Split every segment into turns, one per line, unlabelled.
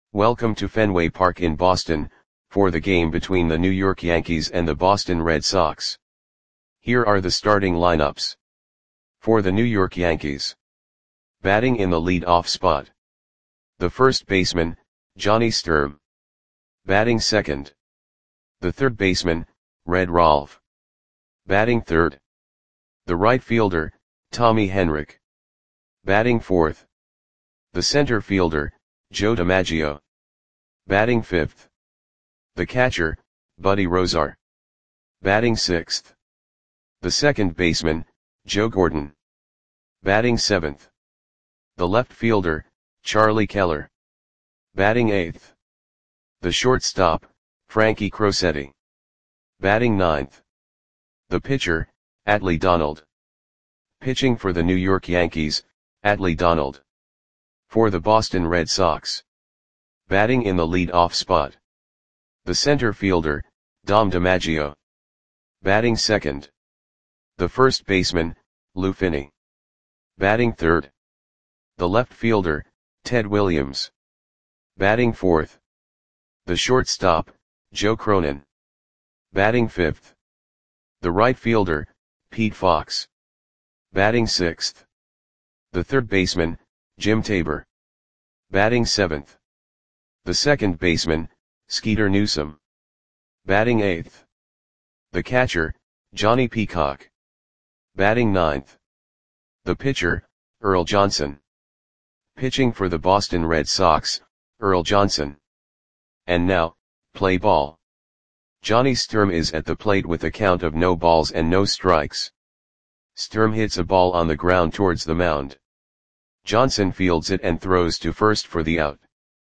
Welcome to Fenway Park in Boston, for the game between the New York Yankees and the Boston Red Sox. Here are the starting lineups. For the New York Yankees. Batting in the lead-off spot. The first baseman, Johnny Sturm. Batting second. The third baseman, Red Rolf. Batting third. The right fielder, Tommy Henrich. Batting fourth. The center fielder, Joe DiMaggio. Batting fifth. The catcher, Buddy Rozar. Batting sixth. The second baseman, Joe Gordon. Batting seventh. The left fielder, Charlie Keller. Batting eighth. The shortstop, Frankie Crosetti. Batting ninth. The pitcher, Adley Donald. Pitching for the New York Yankees, Adley Donald. For the Boston Red Sox. Batting in the lead-off spot. The center fielder, Dom DiMaggio. Batting second. The first baseman, Lou Finney. Batting third. The left fielder, Ted Williams. Batting fourth. The shortstop, Joe Cronin. Batting fifth. The right fielder, Pete Fox. Batting sixth. The third baseman, Jim Tabor. Batting seventh. The second baseman, Skeeter Newsom. Batting eighth. The catcher, Johnny Peacock. Batting ninth. The pitcher, Earl Johnson. Pitching for the Boston Red Sox, Earl Johnson. And now, play ball. Johnny Sturm is at the plate with a count of no balls and no strikes. Sturm hits a ball on the ground towards the mound. Johnson fields it and throws to first for the out.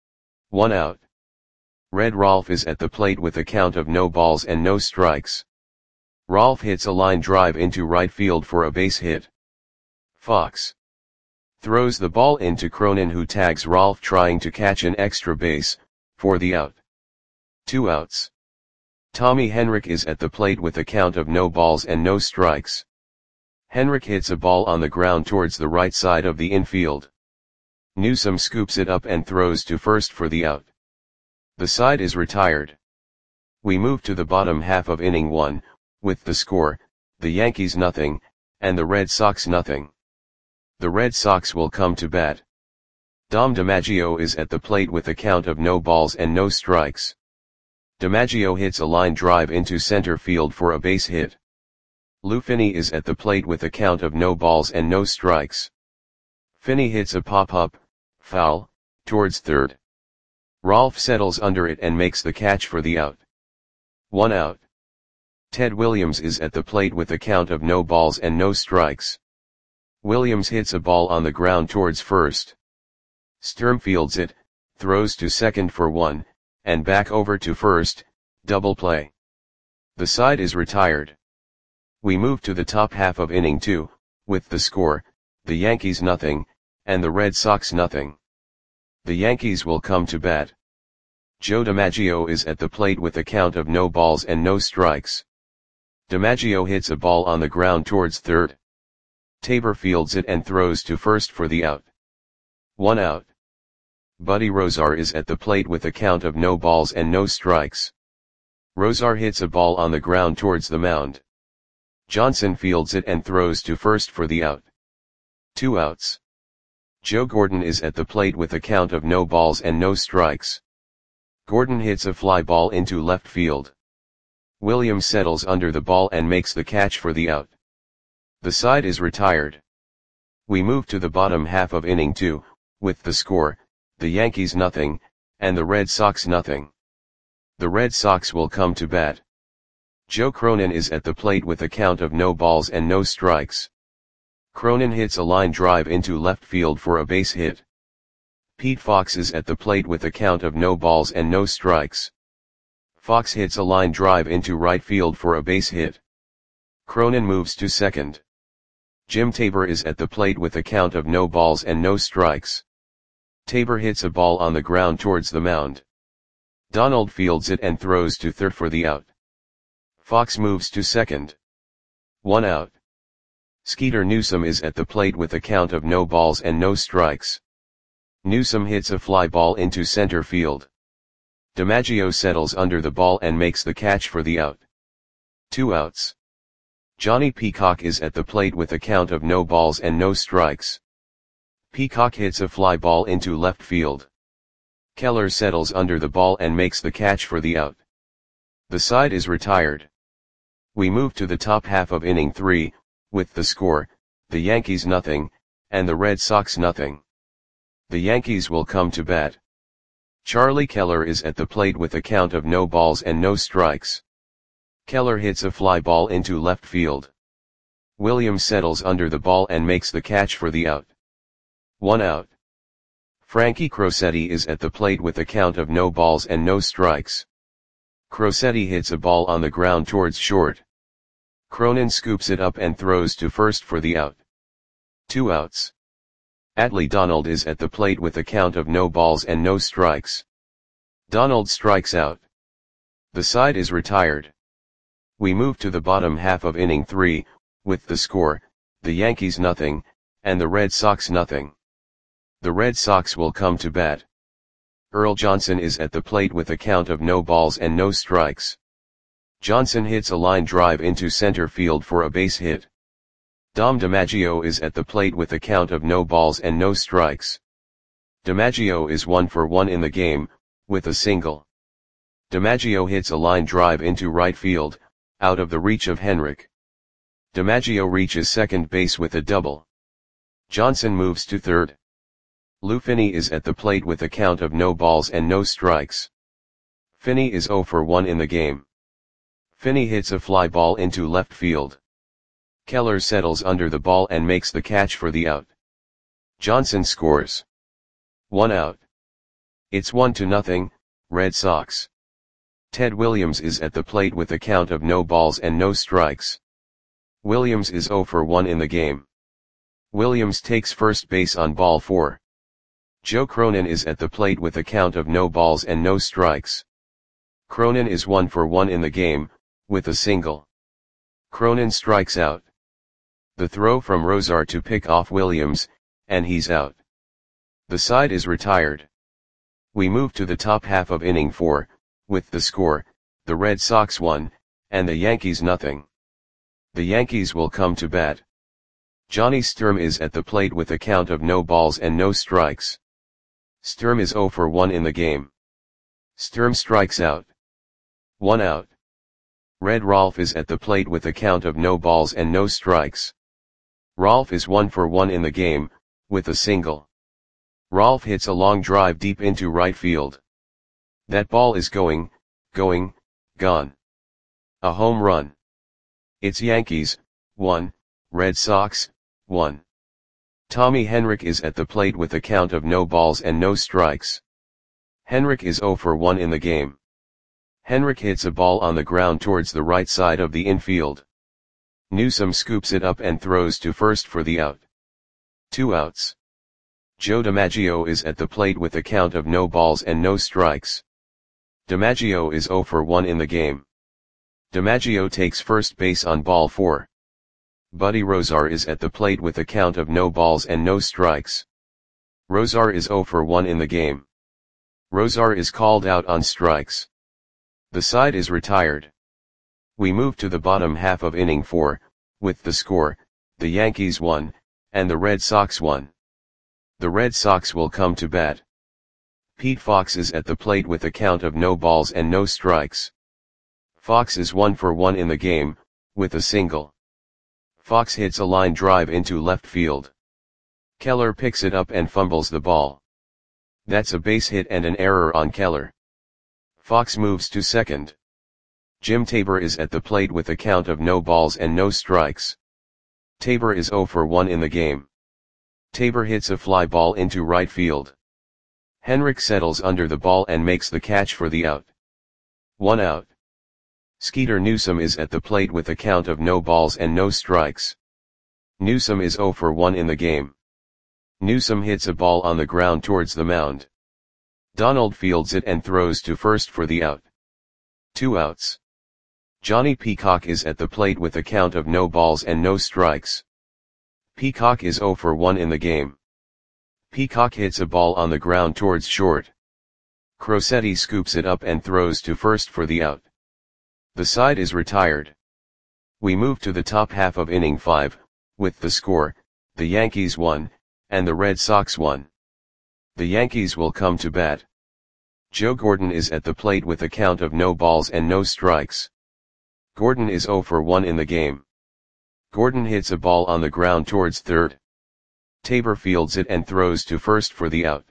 1 out. Red Rolf is at the plate with a count of no balls and no strikes. Rolf hits a line drive into right field for a base hit. Fox throws the ball into Cronin, who tags Rolf trying to catch an extra base, for the out. 2 outs. Tommy Henrich is at the plate with a count of no balls and no strikes. Henrich hits a ball on the ground towards the right side of the infield. Newsom scoops it up and throws to first for the out. The side is retired. We move to the bottom half of inning 1, with the score, the Yankees nothing, and the Red Sox nothing. The Red Sox will come to bat. Dom DiMaggio is at the plate with a count of no balls and no strikes. DiMaggio hits a line drive into center field for a base hit. Lou Finney is at the plate with a count of no balls and no strikes. Finney hits a pop-up, foul, towards third. Rolf settles under it and makes the catch for the out. 1 out. Ted Williams is at the plate with a count of no balls and no strikes. Williams hits a ball on the ground towards first. Sturm fields it, throws to second for 1, and back over to first, double play. The side is retired. We move to the top half of inning 2, with the score, the Yankees nothing, and the Red Sox nothing. The Yankees will come to bat. Joe DiMaggio is at the plate with a count of no balls and no strikes. DiMaggio hits a ball on the ground towards third. Tabor fields it and throws to first for the out. 1 out. Buddy Rozar is at the plate with a count of no balls and no strikes. Rozar hits a ball on the ground towards the mound. Johnson fields it and throws to first for the out. 2 outs. Joe Gordon is at the plate with a count of no balls and no strikes. Gordon hits a fly ball into left field. Williams settles under the ball and makes the catch for the out. The side is retired. We move to the bottom half of inning 2, with the score, the Yankees nothing, and the Red Sox nothing. The Red Sox will come to bat. Joe Cronin is at the plate with a count of no balls and no strikes. Cronin hits a line drive into left field for a base hit. Pete Fox is at the plate with a count of no balls and no strikes. Fox hits a line drive into right field for a base hit. Cronin moves to second. Jim Tabor is at the plate with a count of no balls and no strikes. Tabor hits a ball on the ground towards the mound. Donald fields it and throws to third for the out. Fox moves to second. 1 out. Skeeter Newsom is at the plate with a count of no balls and no strikes. Newsome hits a fly ball into center field. DiMaggio settles under the ball and makes the catch for the out. 2 outs. Johnny Peacock is at the plate with a count of no balls and no strikes. Peacock hits a fly ball into left field. Keller settles under the ball and makes the catch for the out. The side is retired. We move to the top half of inning 3, with the score, the Yankees nothing, and the Red Sox nothing. The Yankees will come to bat. Charlie Keller is at the plate with a count of no balls and no strikes. Keller hits a fly ball into left field. Williams settles under the ball and makes the catch for the out. 1 out. Frankie Crosetti is at the plate with a count of no balls and no strikes. Crosetti hits a ball on the ground towards short. Cronin scoops it up and throws to first for the out. 2 outs. Atlee Donald is at the plate with a count of no balls and no strikes. Donald strikes out. The side is retired. We move to the bottom half of inning 3, with the score, the Yankees nothing, and the Red Sox nothing. The Red Sox will come to bat. Earl Johnson is at the plate with a count of no balls and no strikes. Johnson hits a line drive into center field for a base hit. Dom DiMaggio is at the plate with a count of no balls and no strikes. DiMaggio is 1 for 1 in the game, with a single. DiMaggio hits a line drive into right field, out of the reach of Henrik. DiMaggio reaches second base with a double. Johnson moves to third. Lou Finney is at the plate with a count of no balls and no strikes. Finney is 0 for 1 in the game. Finney hits a fly ball into left field. Keller settles under the ball and makes the catch for the out. Johnson scores. 1 out. It's 1-0, Red Sox. Ted Williams is at the plate with a count of no balls and no strikes. Williams is 0 for 1 in the game. Williams takes first base on ball 4. Joe Cronin is at the plate with a count of no balls and no strikes. Cronin is 1 for 1 in the game, with a single. Cronin strikes out. The throw from Rosar to pick off Williams, and he's out. The side is retired. We move to the top half of inning 4, with the score, the Red Sox 1, and the Yankees nothing. The Yankees will come to bat. Johnny Sturm is at the plate with a count of no balls and no strikes. Sturm is 0 for 1 in the game. Sturm strikes out. 1 out. Red Rolf is at the plate with a count of no balls and no strikes. Rolf is 1 for 1 in the game, with a single. Rolf hits a long drive deep into right field. That ball is gone. A home run. It's Yankees, 1, Red Sox, 1. Tommy Henrik is at the plate with a count of no balls and no strikes. Henrik is 0 for 1 in the game. Henrik hits a ball on the ground towards the right side of the infield. Newsome scoops it up and throws to first for the out. 2 outs. Joe DiMaggio is at the plate with a count of no balls and no strikes. DiMaggio is 0 for 1 in the game. DiMaggio takes first base on ball 4. Buddy Rosar is at the plate with a count of no balls and no strikes. Rosar is 0 for 1 in the game. Rosar is called out on strikes. The side is retired. We move to the bottom half of inning 4, with the score, the Yankees 1, and the Red Sox 1. The Red Sox will come to bat. Pete Fox is at the plate with a count of no balls and no strikes. Fox is 1 for 1 in the game, with a single. Fox hits a line drive into left field. Keller picks it up and fumbles the ball. That's a base hit and an error on Keller. Fox moves to second. Jim Tabor is at the plate with a count of no balls and no strikes. Tabor is 0 for 1 in the game. Tabor hits a fly ball into right field. Henrik settles under the ball and makes the catch for the out. 1 out. Skeeter Newsome is at the plate with a count of no balls and no strikes. Newsome is 0 for 1 in the game. Newsome hits a ball on the ground towards the mound. Donald fields it and throws to first for the out. 2 outs. Johnny Peacock is at the plate with a count of no balls and no strikes. Peacock is 0 for 1 in the game. Peacock hits a ball on the ground towards short. Crosetti scoops it up and throws to first for the out. The side is retired. We move to the top half of inning 5, with the score, the Yankees 1, and the Red Sox 1. The Yankees will come to bat. Joe Gordon is at the plate with a count of no balls and no strikes. Gordon is 0 for 1 in the game. Gordon hits a ball on the ground towards third. Tabor fields it and throws to first for the out.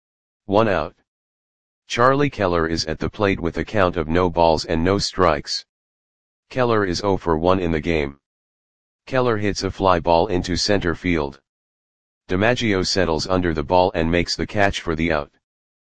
1 out. Charlie Keller is at the plate with a count of no balls and no strikes. Keller is 0 for 1 in the game. Keller hits a fly ball into center field. DiMaggio settles under the ball and makes the catch for the out.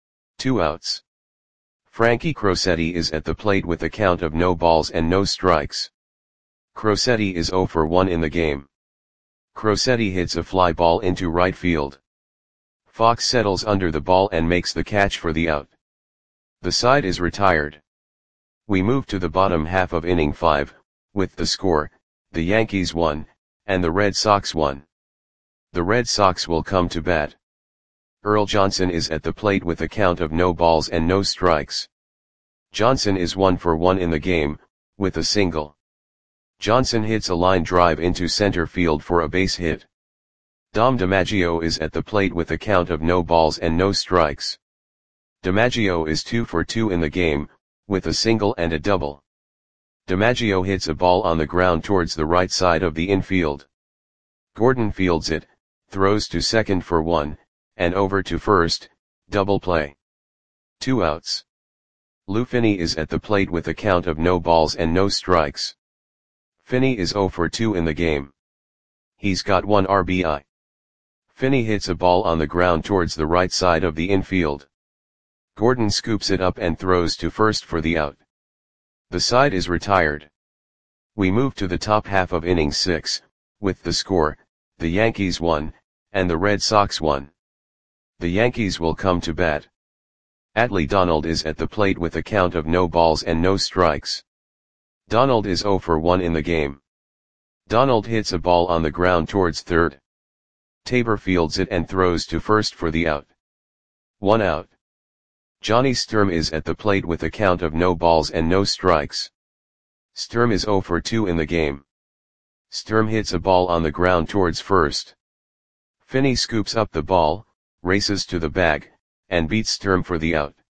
2 outs. Frankie Crosetti is at the plate with a count of no balls and no strikes. Crosetti is 0 for 1 in the game. Crosetti hits a fly ball into right field. Fox settles under the ball and makes the catch for the out. The side is retired. We move to the bottom half of inning 5, with the score, the Yankees 1, and the Red Sox 1. The Red Sox will come to bat. Earl Johnson is at the plate with a count of no balls and no strikes. Johnson is 1 for 1 in the game, with a single. Johnson hits a line drive into center field for a base hit. Dom DiMaggio is at the plate with a count of no balls and no strikes. DiMaggio is 2 for 2 in the game, with a single and a double. DiMaggio hits a ball on the ground towards the right side of the infield. Gordon fields it, throws to second for 1, and over to first, double play. 2 outs. Lou Finney is at the plate with a count of no balls and no strikes. Finney is 0 for 2 in the game. He's got 1 RBI. Finney hits a ball on the ground towards the right side of the infield. Gordon scoops it up and throws to first for the out. The side is retired. We move to the top half of inning 6, with the score, the Yankees 1, and the Red Sox 1. The Yankees will come to bat. Atlee Donald is at the plate with a count of no balls and no strikes. Donald is 0 for 1 in the game. Donald hits a ball on the ground towards third. Tabor fields it and throws to first for the out. 1 out. Johnny Sturm is at the plate with a count of no balls and no strikes. Sturm is 0 for 2 in the game. Sturm hits a ball on the ground towards first. Finney scoops up the ball, races to the bag, and beats Sturm for the out.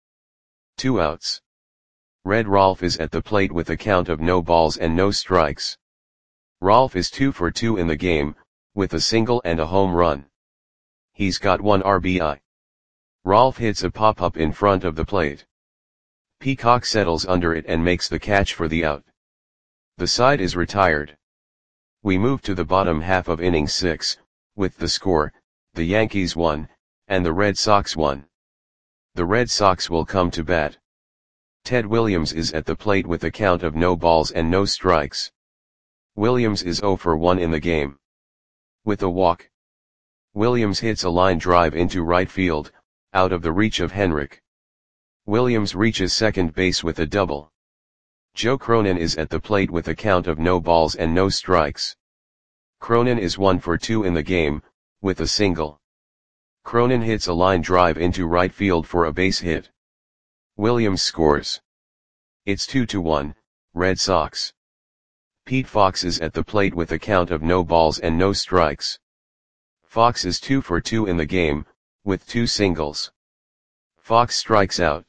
2 outs. Red Rolfe is at the plate with a count of no balls and no strikes. Rolfe is 2 for 2 in the game, with a single and a home run. He's got 1 RBI. Rolfe hits a pop-up in front of the plate. Peacock settles under it and makes the catch for the out. The side is retired. We move to the bottom half of inning 6, with the score, the Yankees 1, and the Red Sox 1. The Red Sox will come to bat. Ted Williams is at the plate with a count of no balls and no strikes. Williams is 0 for 1 in the game. With a walk. Williams hits a line drive into right field, out of the reach of Henrik. Williams reaches second base with a double. Joe Cronin is at the plate with a count of no balls and no strikes. Cronin is 1 for 2 in the game, with a single. Cronin hits a line drive into right field for a base hit. Williams scores. It's 2-1, Red Sox. Pete Fox is at the plate with a count of no balls and no strikes. Fox is 2 for 2 in the game, with 2 singles. Fox strikes out.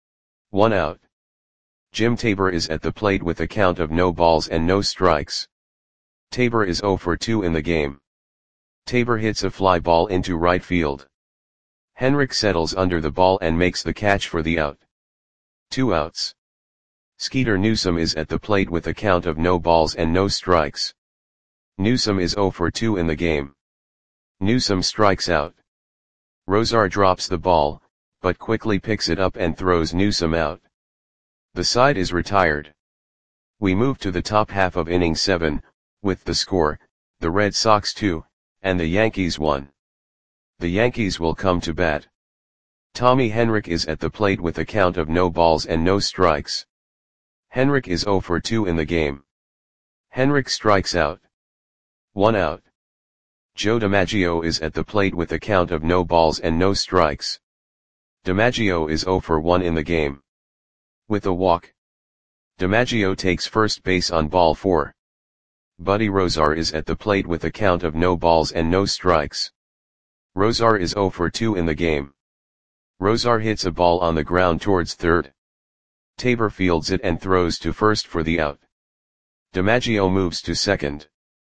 1 out. Jim Tabor is at the plate with a count of no balls and no strikes. Tabor is 0 for 2 in the game. Tabor hits a fly ball into right field. Henrik settles under the ball and makes the catch for the out. 2 outs. Skeeter Newsom is at the plate with a count of no balls and no strikes. Newsom is 0 for 2 in the game. Newsom strikes out. Rosar drops the ball, but quickly picks it up and throws Newsom out. The side is retired. We move to the top half of inning 7, with the score, the Red Sox 2, and the Yankees 1. The Yankees will come to bat. Tommy Henrik is at the plate with a count of no balls and no strikes. Henrik is 0 for 2 in the game. Henrik strikes out. 1 out. Joe DiMaggio is at the plate with a count of no balls and no strikes. DiMaggio is 0 for 1 in the game. With a walk, DiMaggio takes first base on ball 4. Buddy Rozar is at the plate with a count of no balls and no strikes. Rozar is 0 for 2 in the game. Rozar hits a ball on the ground towards third. Tabor fields it and throws to first for the out. DiMaggio moves to second.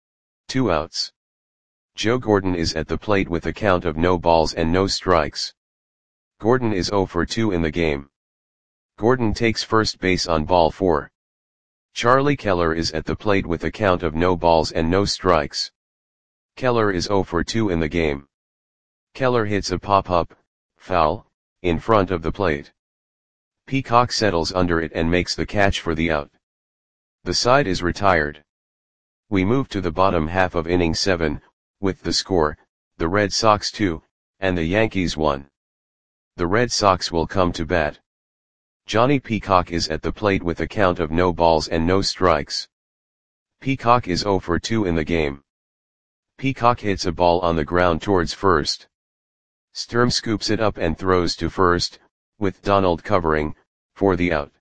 2 outs. Joe Gordon is at the plate with a count of no balls and no strikes. Gordon is 0 for 2 in the game. Gordon takes first base on ball 4. Charlie Keller is at the plate with a count of no balls and no strikes. Keller is 0 for 2 in the game. Keller hits a pop-up, foul, in front of the plate. Peacock settles under it and makes the catch for the out. The side is retired. We move to the bottom half of inning 7, with the score, the Red Sox 2, and the Yankees 1. The Red Sox will come to bat. Johnny Peacock is at the plate with a count of no balls and no strikes. Peacock is 0 for 2 in the game. Peacock hits a ball on the ground towards first. Sturm scoops it up and throws to first, with Donald covering, for the out.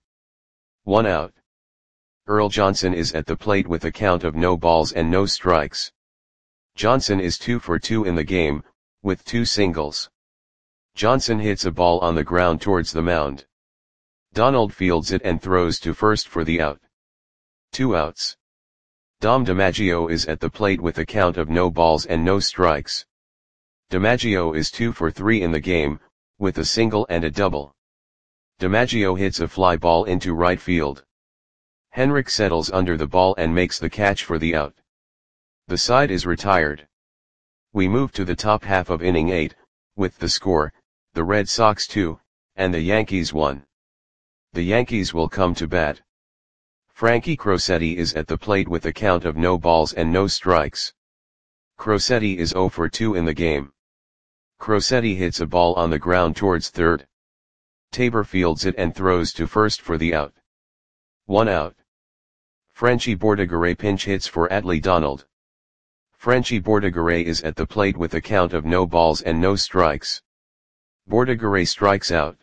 1 out. Earl Johnson is at the plate with a count of no balls and no strikes. Johnson is 2 for 2 in the game, with 2 singles. Johnson hits a ball on the ground towards the mound. Donald fields it and throws to first for the out. 2 outs. Dom DiMaggio is at the plate with a count of no balls and no strikes. DiMaggio is 2 for 3 in the game, with a single and a double. DiMaggio hits a fly ball into right field. Henrik settles under the ball and makes the catch for the out. The side is retired. We move to the top half of inning 8, with the score, the Red Sox 2, and the Yankees 1. The Yankees will come to bat. Frankie Crosetti is at the plate with a count of no balls and no strikes. Crosetti is 0 for 2 in the game. Crosetti hits a ball on the ground towards third. Tabor fields it and throws to first for the out. 1 out. Frenchy Bordigaray pinch hits for Adley Donald. Frenchy Bordigaray is at the plate with a count of no balls and no strikes. Bordigaray strikes out.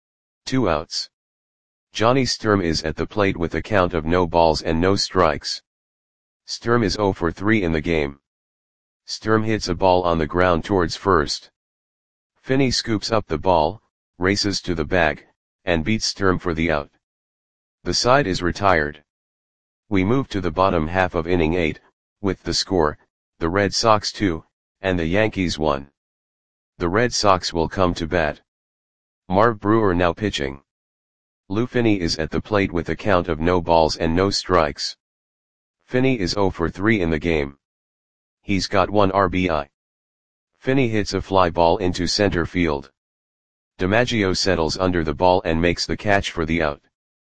2 outs. Johnny Sturm is at the plate with a count of no balls and no strikes. Sturm is 0 for 3 in the game. Sturm hits a ball on the ground towards first. Finney scoops up the ball, races to the bag, and beats Sturm for the out. The side is retired. We move to the bottom half of inning 8, with the score, the Red Sox 2, and the Yankees 1. The Red Sox will come to bat. Marv Brewer now pitching. Lou Finney is at the plate with a count of no balls and no strikes. Finney is 0 for 3 in the game. He's got 1 RBI. Finney hits a fly ball into center field. DiMaggio settles under the ball and makes the catch for the out.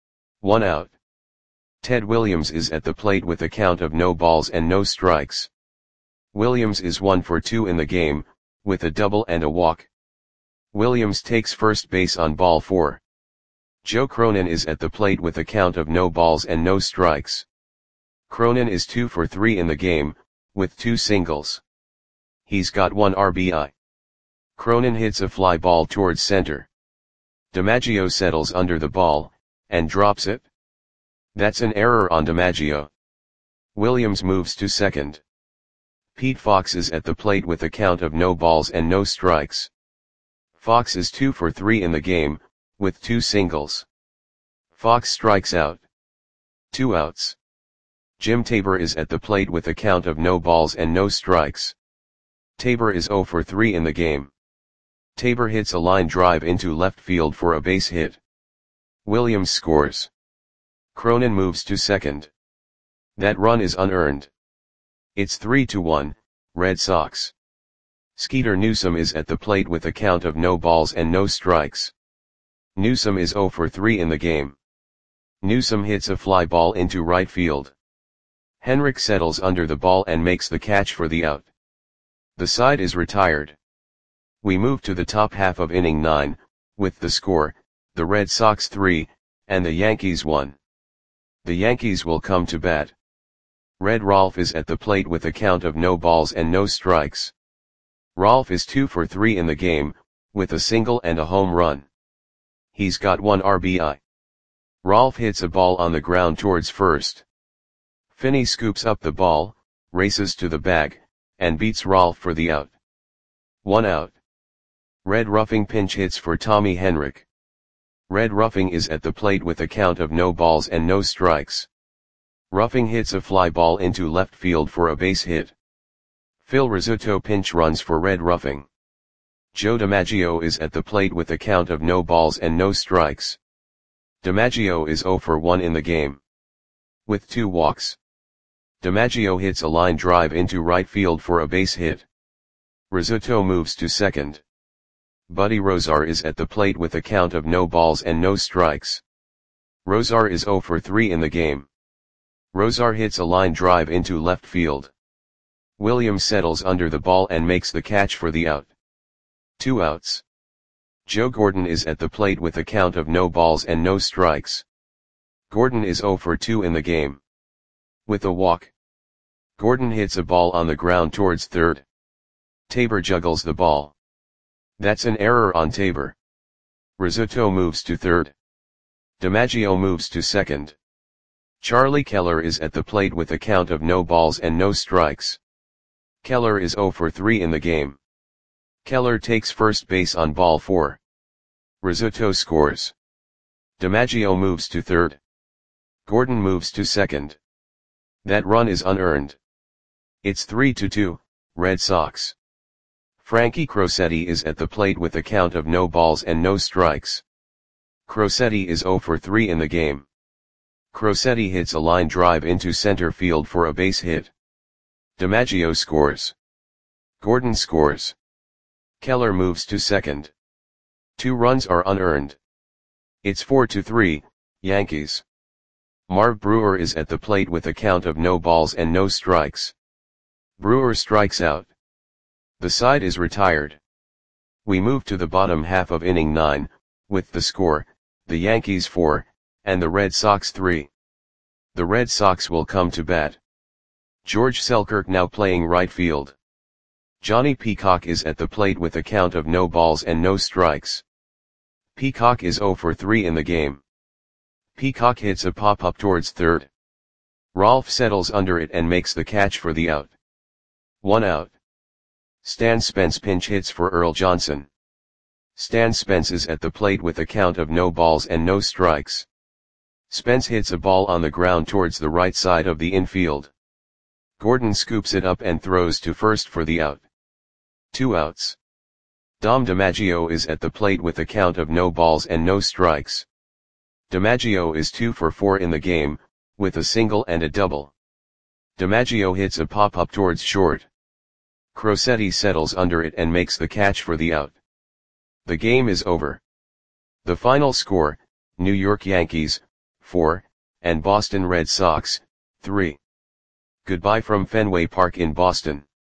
1 out. Ted Williams is at the plate with a count of no balls and no strikes. Williams is 1 for 2 in the game, with a double and a walk. Williams takes first base on ball 4. Joe Cronin is at the plate with a count of no balls and no strikes. Cronin is 2 for 3 in the game, with 2 singles. He's got 1 RBI. Cronin hits a fly ball towards center. DiMaggio settles under the ball, and drops it. That's an error on DiMaggio. Williams moves to second. Pete Fox is at the plate with a count of no balls and no strikes. Fox is 2 for 3 in the game, with 2 singles. Fox strikes out. 2 outs. Jim Tabor is at the plate with a count of no balls and no strikes. Tabor is 0 for 3 in the game. Tabor hits a line drive into left field for a base hit. Williams scores. Cronin moves to second. That run is unearned. It's 3-1, Red Sox. Skeeter Newsom is at the plate with a count of no balls and no strikes. Newsom is 0 for 3 in the game. Newsom hits a fly ball into right field. Henrik settles under the ball and makes the catch for the out. The side is retired. We move to the top half of inning 9, with the score, the Red Sox 3, and the Yankees 1. The Yankees will come to bat. Red Rolf is at the plate with a count of no balls and no strikes. Rolf is 2 for 3 in the game, with a single and a home run. He's got 1 RBI. Rolf hits a ball on the ground towards first. Finney scoops up the ball, races to the bag, and beats Rolf for the out. 1 out. Red Ruffing pinch hits for Tommy Henrich. Red Ruffing is at the plate with a count of no balls and no strikes. Ruffing hits a fly ball into left field for a base hit. Phil Rizzuto pinch runs for Red Ruffing. Joe DiMaggio is at the plate with a count of no balls and no strikes. DiMaggio is 0 for 1 in the game, with 2 walks. DiMaggio hits a line drive into right field for a base hit. Rizzuto moves to second. Buddy Rozar is at the plate with a count of no balls and no strikes. Rozar is 0 for 3 in the game. Rozar hits a line drive into left field. Williams settles under the ball and makes the catch for the out. 2 outs. Joe Gordon is at the plate with a count of no balls and no strikes. Gordon is 0 for 2 in the game, with a walk. Gordon hits a ball on the ground towards third. Tabor juggles the ball. That's an error on Tabor. Rizzuto moves to third. DiMaggio moves to second. Charlie Keller is at the plate with a count of no balls and no strikes. Keller is 0 for 3 in the game. Keller takes first base on ball 4. Rizzuto scores. DiMaggio moves to third. Gordon moves to second. That run is unearned. It's 3-2, Red Sox. Frankie Crosetti is at the plate with a count of no balls and no strikes. Crosetti is 0 for 3 in the game. Crosetti hits a line drive into center field for a base hit. DiMaggio scores. Gordon scores. Keller moves to second. 2 runs are unearned. It's 4-3, Yankees. Marv Brewer is at the plate with a count of no balls and no strikes. Brewer strikes out. The side is retired. We move to the bottom half of inning 9, with the score, the Yankees 4, and the Red Sox 3. The Red Sox will come to bat. George Selkirk now playing right field. Johnny Peacock is at the plate with a count of no balls and no strikes. Peacock is 0 for 3 in the game. Peacock hits a pop-up towards third. Rolf settles under it and makes the catch for the out. 1 out. Stan Spence pinch hits for Earl Johnson. Stan Spence is at the plate with a count of no balls and no strikes. Spence hits a ball on the ground towards the right side of the infield. Gordon scoops it up and throws to first for the out. 2 outs. Dom DiMaggio is at the plate with a count of no balls and no strikes. DiMaggio is 2 for 4 in the game, with a single and a double. DiMaggio hits a pop-up towards short. Crosetti settles under it and makes the catch for the out. The game is over. The final score, New York Yankees, 4, and Boston Red Sox, 3. Goodbye from Fenway Park in Boston.